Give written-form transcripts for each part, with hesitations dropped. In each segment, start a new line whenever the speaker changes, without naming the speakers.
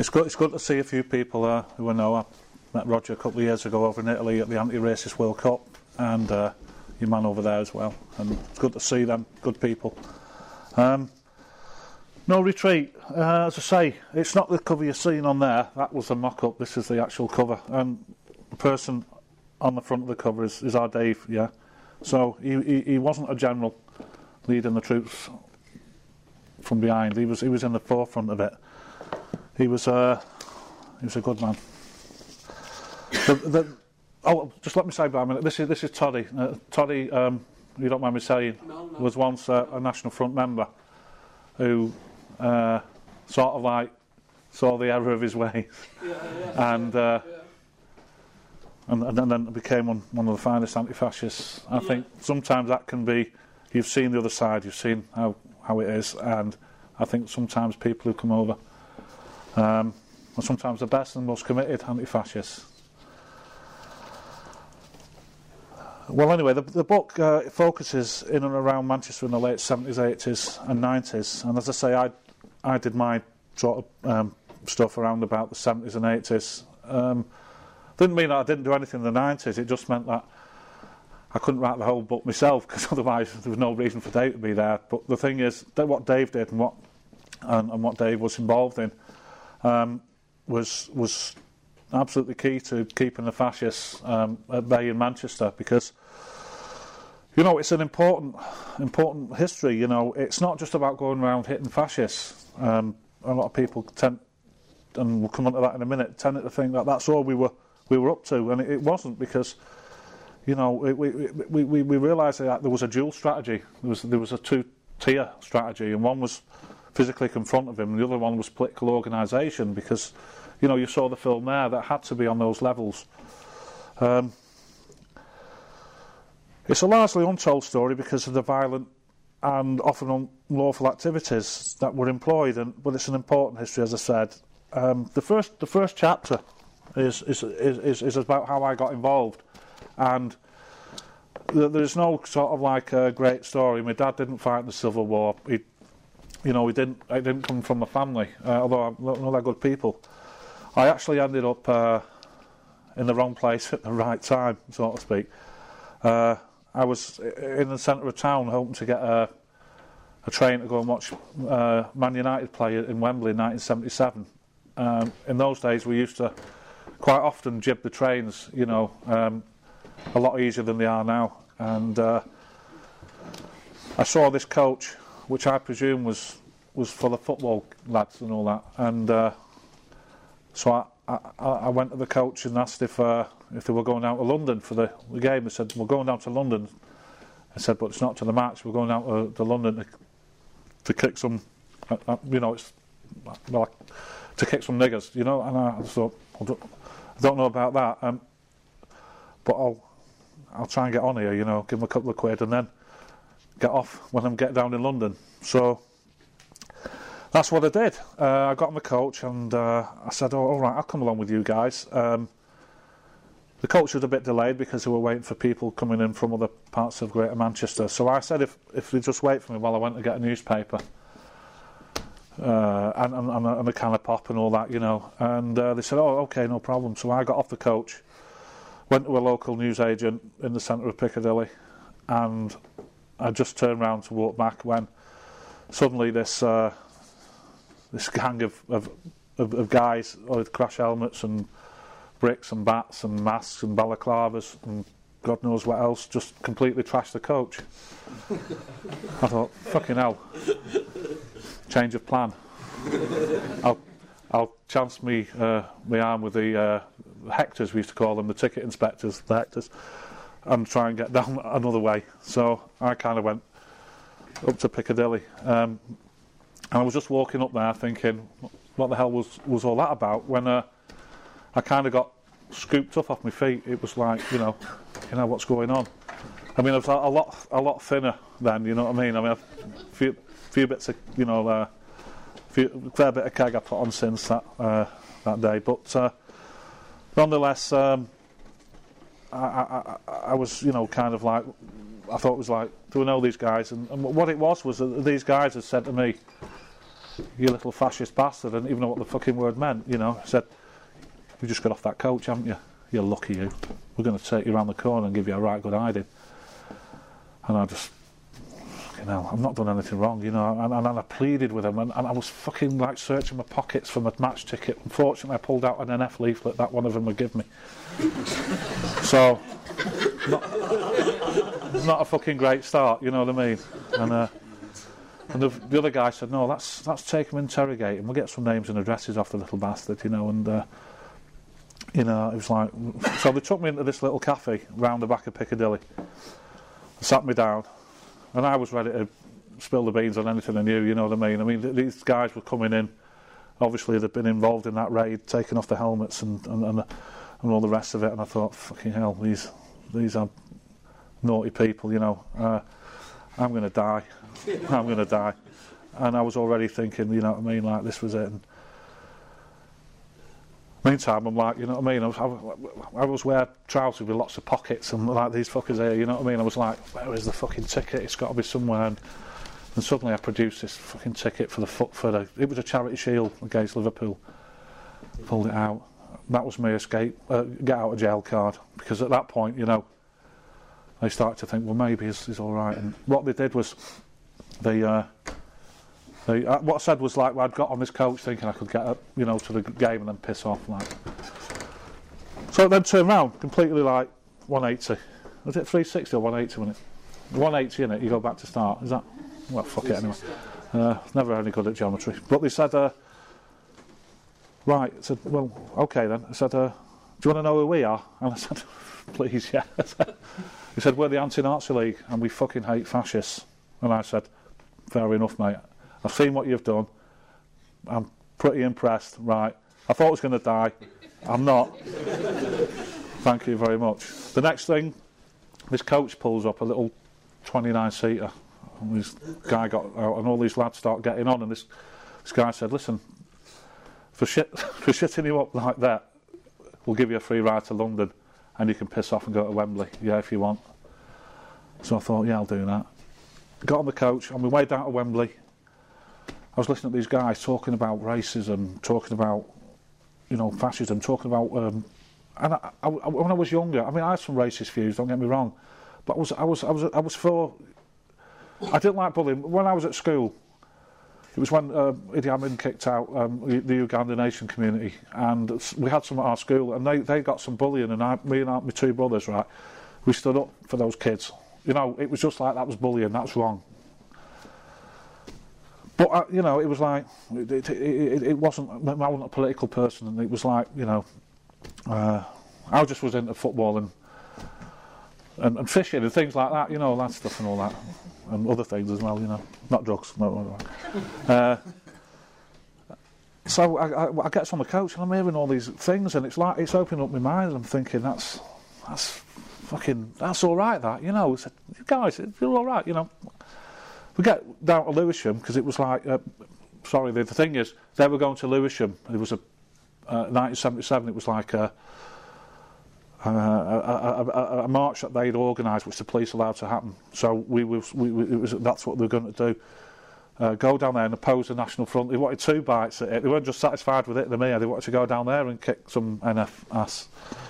It's good to see a few people who I know. I met Roger a couple of years ago over in Italy at the Anti-Racist World Cup, and your man over there as well. And it's good to see them, good people. No Retreat, as I say, it's not the cover you're seeing on there. That was a mock-up. This is the actual cover, and the person on the front of the cover is our Dave. Yeah, so he wasn't a general leading the troops from behind. He was in the forefront of it. He was a good man. Just let me say, by a minute. This is Toddy. Toddy, you don't mind me saying, was once a National Front member who sort of like saw the error of his ways, and then became one of the finest anti-fascists. I think sometimes that can be. You've seen the other side. You've seen how it is, and I think sometimes people who come over are sometimes the best and most committed anti-fascists. Well, anyway, the book focuses in and around Manchester in the late 70s, 80s and 90s. And as I say, I did my sort of stuff around about the 70s and 80s. Didn't mean that I didn't do anything in the 90s. It just meant that I couldn't write the whole book myself, because otherwise there was no reason for Dave to be there. But the thing is, that what Dave did and what Dave was involved in was absolutely key to keeping the fascists at bay in Manchester, because it's an important history. It's not just about going around hitting fascists. A lot of people tend, and we'll come on to that in a minute, tend to think that that's all we were up to, and it wasn't, because we realised that there was a dual strategy. There was a two-tier strategy, and one was physically confront of him, and the other one was political organisation, because you saw the film there, that had to be on those levels. It's a largely untold story because of the violent and often unlawful activities that were employed, but it's an important history, as I said. The first chapter is about how I got involved, and there's no sort of like a great story. My dad didn't fight in the Civil War. I didn't come from a family, although I'm not that good people. I actually ended up in the wrong place at the right time, so to speak. I was in the centre of town hoping to get a train to go and watch Man United play in Wembley in 1977. In those days we used to quite often jib the trains, a lot easier than they are now. And I saw this coach, which I presume was for the football lads and all that, and so I went to the coach and asked if they were going down to London for the game. They said, we're going down to London. I said, but it's not to the match, we're going down to London to kick some, it's to kick some niggers, and I thought, I don't know about that, but I'll try and get on here, give them a couple of quid and then get off when I get down in London. So that's what I did. I got on the coach and I said, all right, I'll come along with you guys. The coach was a bit delayed because they were waiting for people coming in from other parts of Greater Manchester. So I said if they just wait for me while I went to get a newspaper and a can of pop and all that, And they said, oh, OK, no problem. So I got off the coach, went to a local newsagent in the centre of Piccadilly, and I just turned round to walk back when suddenly this gang of guys with crash helmets and bricks and bats and masks and balaclavas and God knows what else just completely trashed the coach. I thought, fucking hell, change of plan. I'll chance me arm with the Hectors, we used to call them, the ticket inspectors, the Hectors, and try and get down another way. So I kind of went up to Piccadilly. And I was just walking up there thinking, what the hell was all that about? When I kind of got scooped up off my feet, it was like, what's going on? I mean, I was a lot thinner then, you know what I mean? I mean, a few bits of, fair bit of keg I put on since that day. But nonetheless, I was, kind of like, I thought it was like, do I know these guys? And what it was that these guys had said to me, you little fascist bastard, I didn't even know what the fucking word meant, you know. I said, you just got off that coach, haven't you? You're lucky, you. We're going to take you around the corner and give you a right good hiding. And I just, you know, I've not done anything wrong, you know, and I pleaded with him, and I was fucking like searching my pockets for my match ticket. Unfortunately, I pulled out an NF leaflet that one of them would give me. So, not a fucking great start, you know what I mean? And the other guy said, no, let's take him, interrogate him, we'll get some names and addresses off the little bastard, you know, and you know, it was like, so they took me into this little cafe round the back of Piccadilly, sat me down, and I was ready to spill the beans on anything I knew, you know what I mean? I mean, these guys were coming in, obviously they'd been involved in that raid, taking off the helmets and all the rest of it, and I thought, fucking hell, these are naughty people, you know, I'm going to die, I'm going to die. And I was already thinking, you know what I mean, like, this was it. And meantime, I'm like, you know what I mean, I was wearing trousers with lots of pockets and like these fuckers here, you know what I mean? I was like, where is the fucking ticket? It's got to be somewhere. And suddenly I produced this fucking ticket it was a charity shield against Liverpool. Pulled it out. That was my escape, get out of jail card. Because at that point, you know, they started to think, well, maybe he's all right. And what they did was, what I said was like, well, I'd got on this coach thinking I could get up, you know, to the game and then piss off, like. So it then turned round, completely like 180. Was it 360 or 180 when it? 180 in it. You go back to start. Is that? Well, fuck it anyway. Never any good at geometry. But they said, right. I said, well, okay then. I said, do you want to know who we are? And I said, please, yeah. He said, we're the Anti-Nazi League and we fucking hate fascists. And I said, fair enough, mate. I've seen what you've done. I'm pretty impressed. Right. I thought I was going to die. I'm not. Thank you very much. The next thing, this coach pulls up a little 29-seater. And this guy got out and all these lads start getting on. And this guy said, listen, for shitting you up like that, we'll give you a free ride to London and you can piss off and go to Wembley. Yeah, if you want. So I thought, yeah, I'll do that. Got on the coach. On my way down to Wembley, I was listening to these guys talking about racism, talking about, you know, fascism, talking about, and when I was younger, I mean, I had some racist views. Don't get me wrong, but I was for. I didn't like bullying. When I was at school, it was when Idi Amin kicked out the Uganda Nation community, and we had some at our school, and they got some bullying, and me and my two brothers, right, we stood up for those kids. You know, it was just like that was bullying. That's wrong. But, you know, it was like, it wasn't, I wasn't a political person, and it was like, you know, I just was into football and fishing and things like that, you know, that stuff and all that, and other things as well, you know, not drugs, no. So I get on the coach and I'm hearing all these things, and it's like, it's opening up my mind, and I'm thinking, that's all right, that, you know, guys, you're all right, you know. We get down to Lewisham, because it was like, the thing is, they were going to Lewisham. It was 1977, it was like a march that they'd organised, which the police allowed to happen. So that's what they were going to do. Go down there and oppose the National Front. They wanted 2 bites at it. They weren't just satisfied with it, the mayor. They wanted to go down there and kick some NF ass.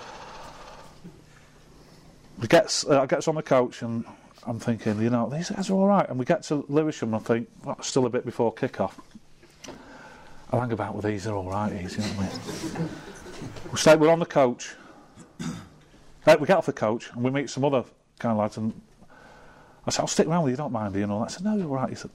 I gets on the coach and I'm thinking, you know, these guys are all right. And we get to Lewisham and I think, well, that's still a bit before kick-off. I'll hang about with these, they're all right, these, you know what I mean? We're on the coach. We get off the coach and we meet some other kind of lads, and I said, I'll stick around with you, don't mind, you know. I said, no, you're all right. He said,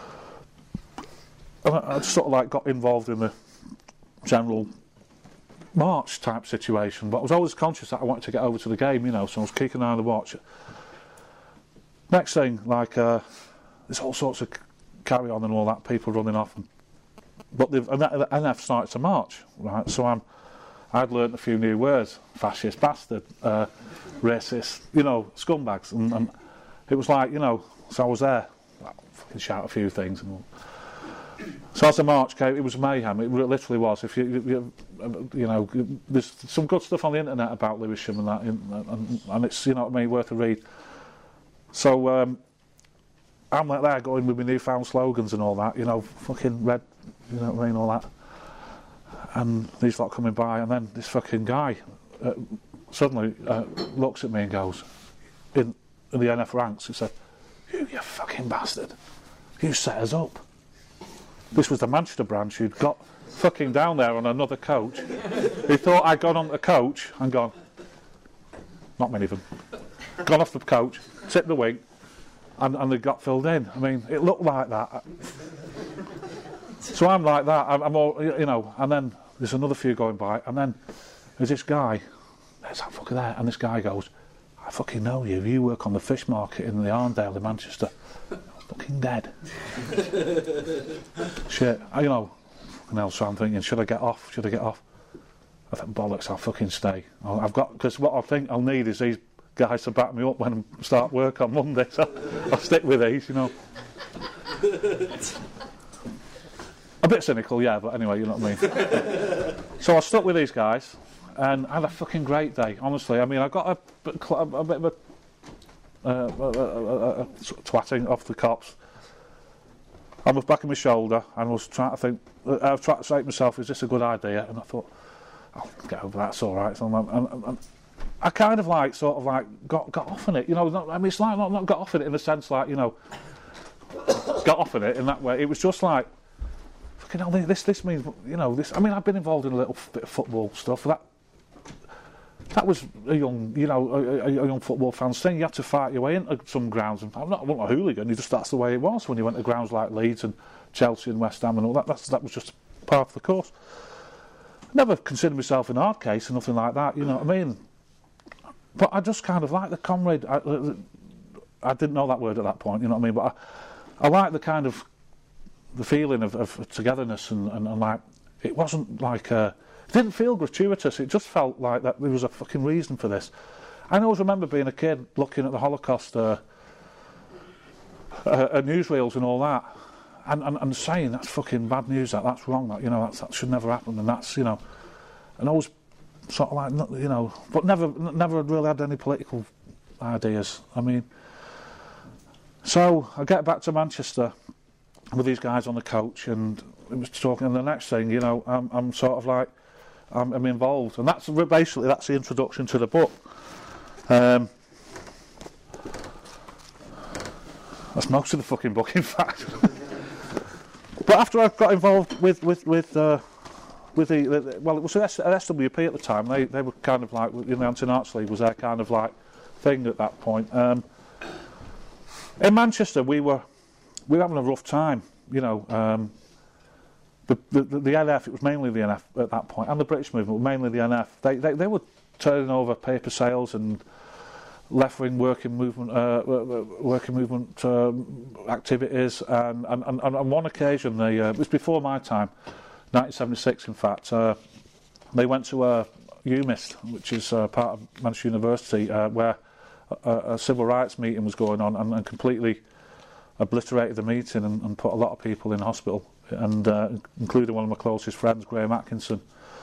and I just sort of like got involved in the general march type situation, but I was always conscious that I wanted to get over to the game, you know, so I was keeping an eye on the watch. Next thing, like, there's all sorts of carry on and all that, people running off, but the NF started to march, right? So I'd learnt a few new words: fascist bastard, racist, you know, scumbags, and it was like, you know, so I was there, fucking shout a few things. So as the march came, it was mayhem. It literally was. If you know, there's some good stuff on the internet about Lewisham and that, and it's, you know what I mean, worth a read. So I'm like there going with my newfound slogans and all that, you know, fucking red you know what I mean, all that. And these lot coming by, and then this fucking guy suddenly looks at me and goes, in the NF ranks, he said, "You fucking bastard, you set us up." This was the Manchester branch who'd got fucking down there on another coach. He thought I'd gone on the coach and gone, not many of them, gone off the coach, tipped the wing, and they got filled in. I mean, it looked like that. So I'm like that, I'm all, you know, and then there's another few going by, and then there's this guy, there's that fucker there, and this guy goes, "I fucking know you, you work on the fish market in the Arndale in Manchester." I'm fucking dead. Shit, you know, fucking hell, so I'm thinking, should I get off? I think, bollocks, I'll fucking stay. Because what I think I'll need is these guys to back me up when I start work on Monday, so I'll stick with these, you know. A bit cynical, yeah, but anyway, you know what I mean. So I stuck with these guys, and I had a fucking great day, honestly. I mean, I got a bit of a twatting off the cops. I was back on my shoulder, and I was trying to think, I was trying to say to myself, is this a good idea? And I thought, I'll get over that, it's all right. So and I kind of like, sort of like, got off on it, you know. I mean, it's like not got off on it in the sense like, you know, got off on it in that way. It was just like, fucking hell, this means, you know, this. I mean, I've been involved in a little bit of football stuff. That was a young, you know, a young football fan's thing. You had to fight your way into some grounds. And I wasn't a hooligan. That's the way it was when you went to grounds like Leeds and Chelsea and West Ham and all that. That was just part of the course. Never considered myself an hard case or nothing like that. You know what I mean? But I just kind of like the comrade. I didn't know that word at that point. You know what I mean? But I like the kind of the feeling of togetherness and like it wasn't like. It didn't feel gratuitous, it just felt like that there was a fucking reason for this. I always remember being a kid looking at the Holocaust newsreels and all that and saying that's fucking bad news, that's wrong, that, you know, that should never happen, and that's, you know, and I was sort of like, you know, but never really had any political ideas. I mean, so I get back to Manchester with these guys on the coach, and it was talking, and the next thing, you know, I'm sort of like, I'm involved, and that's basically the introduction to the book. That's most of the fucking book, in fact. But after I got involved with the well, it was SWP at the time. They were kind of like, you know, Anti-Nazi League was their kind of like thing at that point. In Manchester, we were having a rough time, you know. The NF, it was mainly the NF at that point, and the British movement were mainly the NF. They were turning over paper sales and left-wing working movement activities, and on one occasion, it was before my time, 1976 in fact, they went to UMIST, which is part of Manchester University, where a civil rights meeting was going on, and completely obliterated the meeting and put a lot of people in hospital, and including one of my closest friends, Graham Atkinson.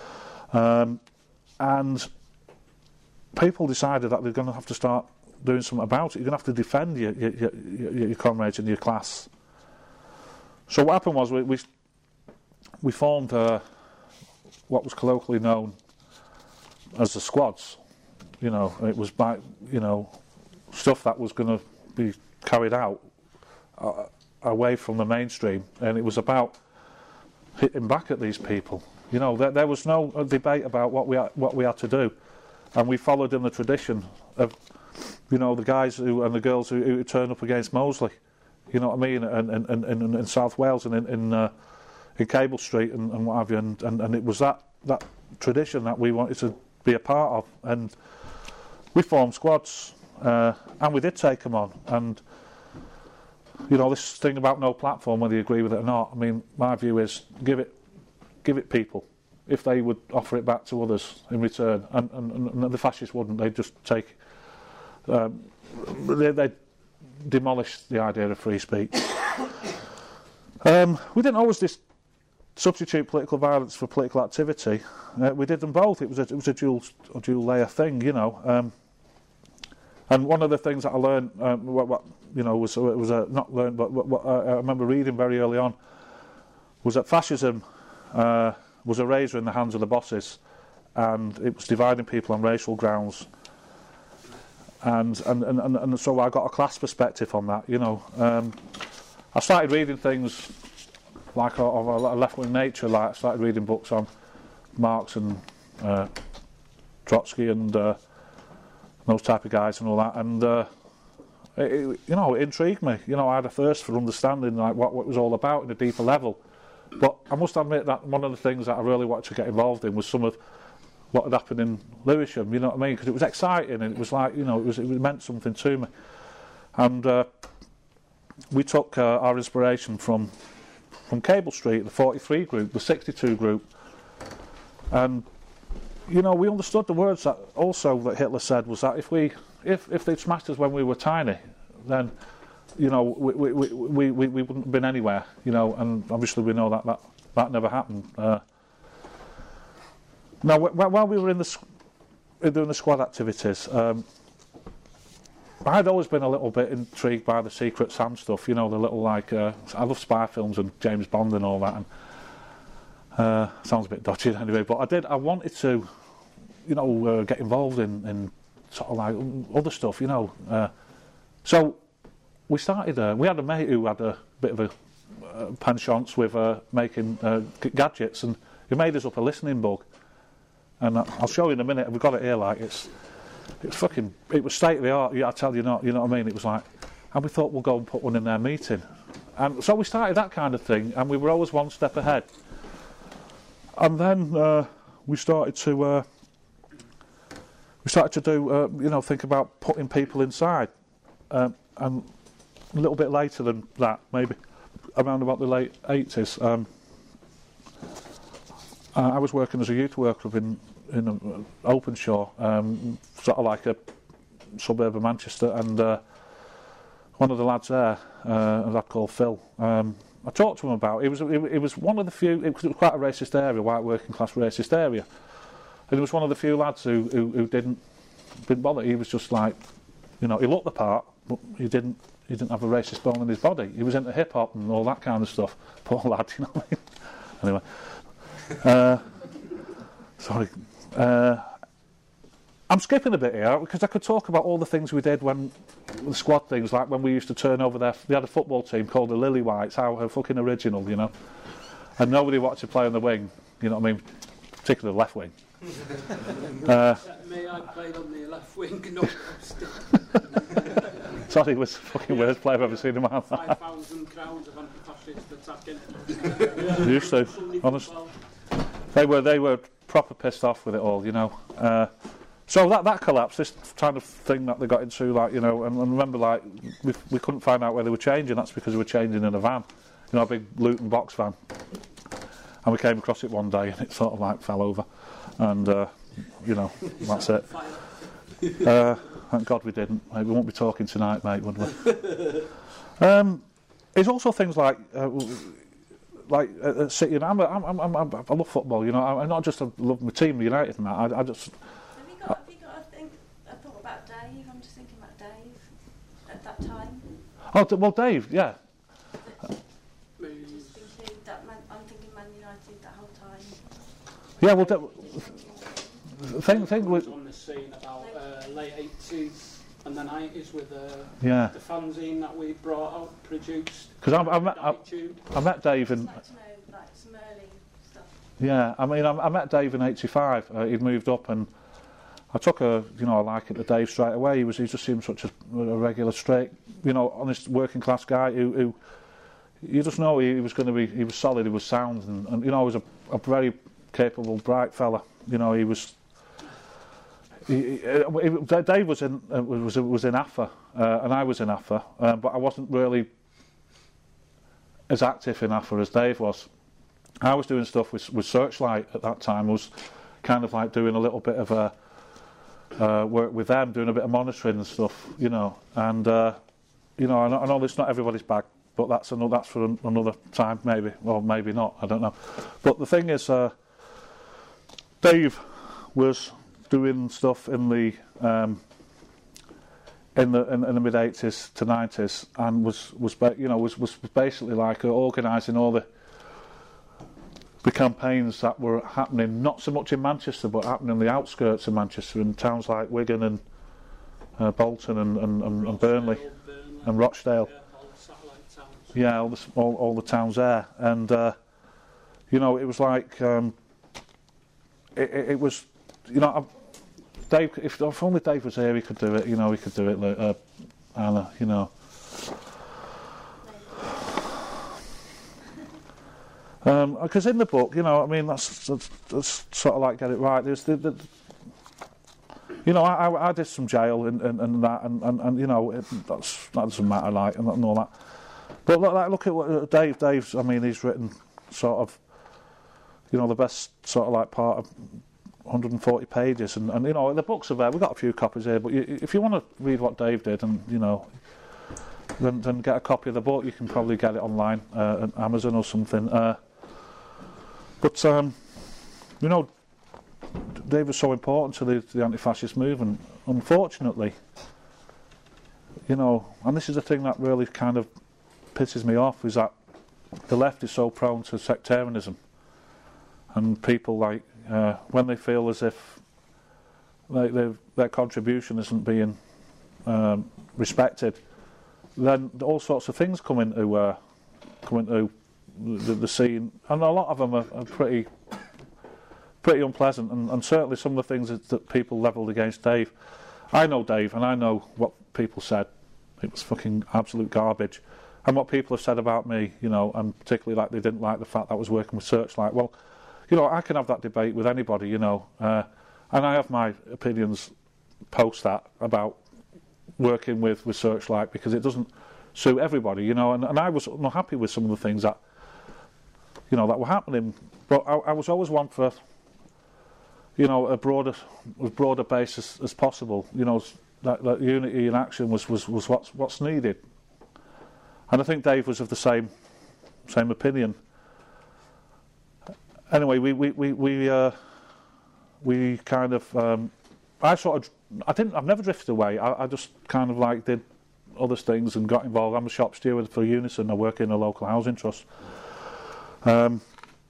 And people decided that they're going to have to start doing something about it. You're going to have to defend your comrades in your class. So what happened was we formed what was colloquially known as the squads. You know, it was by, you know, stuff that was going to be carried out away from the mainstream, and it was about hitting back at these people. You know, there was no debate about what we had to do, and we followed in the tradition of, you know, the guys and the girls who turned up against Mosley. You know what I mean? And in South Wales and in Cable Street and what have you, and it was that tradition that we wanted to be a part of, and we formed squads, and we did take them on. And you know, this thing about no platform, whether you agree with it or not, I mean, my view is give it people, if they would offer it back to others in return, and the fascists wouldn't. They'd just take, they'd demolish the idea of free speech. We didn't always substitute political violence for political activity. We did them both. It was a dual layer thing, you know. And one of the things that I learned, you know, was not learned, but what I remember reading very early on was that fascism was a razor in the hands of the bosses, and it was dividing people on racial grounds. And so I got a class perspective on that, you know. I started reading things like of a left-wing nature, like I started reading books on Marx and Trotsky and those type of guys and all that, and it intrigued me. You know, I had a thirst for understanding like what it was all about in a deeper level. But I must admit that one of the things that I really wanted to get involved in was some of what had happened in Lewisham, you know what I mean? Because it was exciting and it was like, you know, it meant something to me. And we took our inspiration from Cable Street, the 43 group, the 62 group. And, you know, we understood the words that also that Hitler said was that if they'd smashed us when we were tiny, then, you know, we wouldn't have been anywhere, you know, and obviously we know that never happened. Now, while we were doing the squad activities, I'd always been a little bit intrigued by the Secret Sam stuff, you know, the little like, I love spy films and James Bond and all that, and sounds a bit dodgy anyway, but I wanted to, you know, get involved in sort of like other stuff, you know. So we started, we had a mate who had a bit of a penchant with making gadgets, and he made us up a listening bug. And I'll show you in a minute. We've got it here. Like it was state of the art. Yeah, I tell you not. You know what I mean? It was like, and we thought we'll go and put one in their meeting. And so we started that kind of thing, and we were always one step ahead. And then we started to do, you know, think about putting people inside. And a little bit later than that, maybe around about the late 80s. I was working as a youth worker in Openshaw, sort of like a suburb of Manchester, and one of the lads there, a lad called Phil, I talked to him about it. It was one of the few, it was quite a racist area, white working class racist area, and he was one of the few lads who didn't bother. He was just like, you know, he looked the part, but he didn't have a racist bone in his body. He was into hip hop and all that kind of stuff. Poor lad, you know what I mean? Anyway. Sorry. I'm skipping a bit here because I could talk about all the things we did when the squad things, like when we used to turn over they had a football team called the Lily Whites, how fucking original, you know. And nobody wanted to play on the wing, you know what I mean, particularly the left wing.
Me, I played on the left wing, not
Sorry, it was the fucking worst player I've ever seen in my life.
5,000 crowds of anti-fascists attacking.
Used to, honestly. They were proper pissed off with it all, you know. So that collapsed, this kind of thing that they got into, like, you know, and remember, like, we couldn't find out where they were changing. That's because they were changing in a van, you know, a big Luton box van. And we came across it one day and it sort of like fell over, and you know, that's it. Thank God we didn't. We won't be talking tonight, mate, would we? It's also things like City. I love football. You know, I'm not just I love my team, United, and that. I just.
Have you got a thought about Dave? I'm just thinking about Dave at that time.
Oh well, Dave, yeah.
Just thinking that I'm thinking Man United that whole time.
Yeah, well, thing with
on the scene about late 80s and the 90s with the fanzine that we brought out, produced.
Because I met Dave in.
I'd like to know like some early stuff.
Yeah, I mean, I met Dave in '85. He'd moved up, and I took a liking to Dave straight away. He just seemed such a regular, straight, you know, honest working class guy who you just know he was going to be. He was solid. He was sound, and you know, he was a very capable, bright fella. You know, he was. Dave was in AFA, and I was in AFA, but I wasn't really as active in AFA as Dave was. I was doing stuff with Searchlight at that time. I was kind of like doing a little bit of work with them, doing a bit of monitoring and stuff, you know. And you know, I know it's not everybody's bag, but that's for another time, maybe, or maybe not. I don't know. But the thing is, Dave was doing stuff in the mid 80s to 90s, and was basically like organising all the campaigns that were happening, not so much in Manchester, but happening on the outskirts of Manchester, in towns like Wigan and Bolton and Burnley and Rochdale. Yeah, all the towns there, and you know, it was like it was, you know, Dave. If only Dave was here, he could do it. You know, he could do it, Anna. You know. Because in the book, you know, I mean, that's sort of like get it right. There's you know, I did some jail and that, and you know, that doesn't matter, like, and all that. But look at what Dave's. I mean, he's written sort of, you know, the best sort of like part of 140 pages, and you know, the books are there. We've got a few copies here, but if you want to read what Dave did, and you know, then get a copy of the book. You can probably get it online at Amazon or something. But you know, Dave was so important to the anti-fascist movement. Unfortunately, you know, and this is the thing that really kind of pisses me off, is that the left is so prone to sectarianism, and people like when they feel as if their contribution isn't being respected, then all sorts of things come into the scene, and a lot of them are pretty unpleasant, and certainly some of the things that people levelled against Dave. I know Dave, and I know what people said. It was fucking absolute garbage. And what people have said about me, you know, and particularly like they didn't like the fact that I was working with Searchlight. Well, you know, I can have that debate with anybody, you know, and I have my opinions post that about working with Searchlight, because it doesn't suit everybody, you know, and I was not happy with some of the things that, you know, that were happening, but I was always one for, you know, as broader base as possible, you know, that unity in action was what's needed, and I think Dave was of the same opinion. Anyway, we kind of I've never drifted away. I just kind of like did other things and got involved. I'm a shop steward for Unison. I work in a local housing trust. And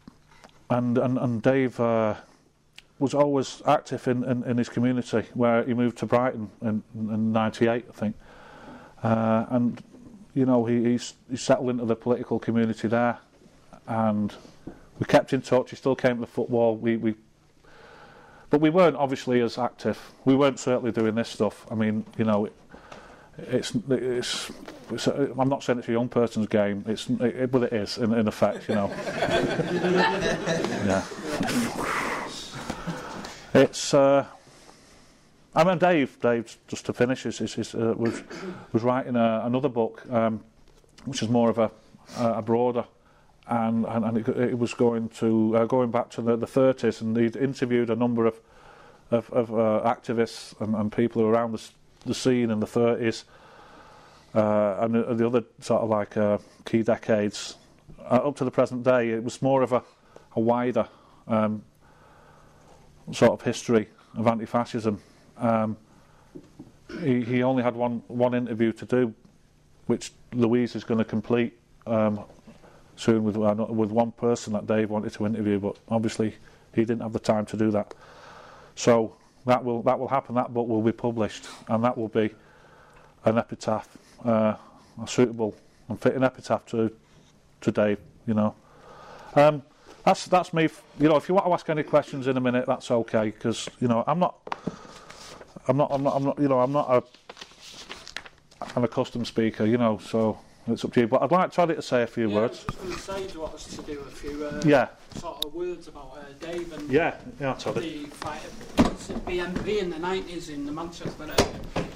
Dave was always active in his community, where he moved to Brighton in '98, I think. And you know, he settled into the political community there, and we kept in touch. He still came to the football. But we weren't obviously as active. We weren't certainly doing this stuff. I mean, you know, it's I'm not saying it's a young person's game. But it is in effect, you know. Yeah. It's. I mean, Dave, just to finish, was writing another book, which is more of a broader, and it was going back to the 30s, and he'd interviewed a number of activists and people around the scene in the 30s, and the other sort of like key decades up to the present day. It was more of a wider sort of history of anti-fascism. He only had one interview to do, which Louise is going to complete soon with one person that Dave wanted to interview, but obviously he didn't have the time to do that. So that will happen. That book will be published, and that will be an epitaph, a suitable and fitting epitaph to Dave. You know, that's me. You know, if you want to ask any questions in a minute, that's okay, because you know I'm not. You know, I'm not an accustomed speaker. You know, so it's up to you. But I'd like Toddy to say a few words.
I was just going to say, do you want us to do a few sort of words about Dave and
Toddy.
the fight at BNP in the 90s in the Manchester area?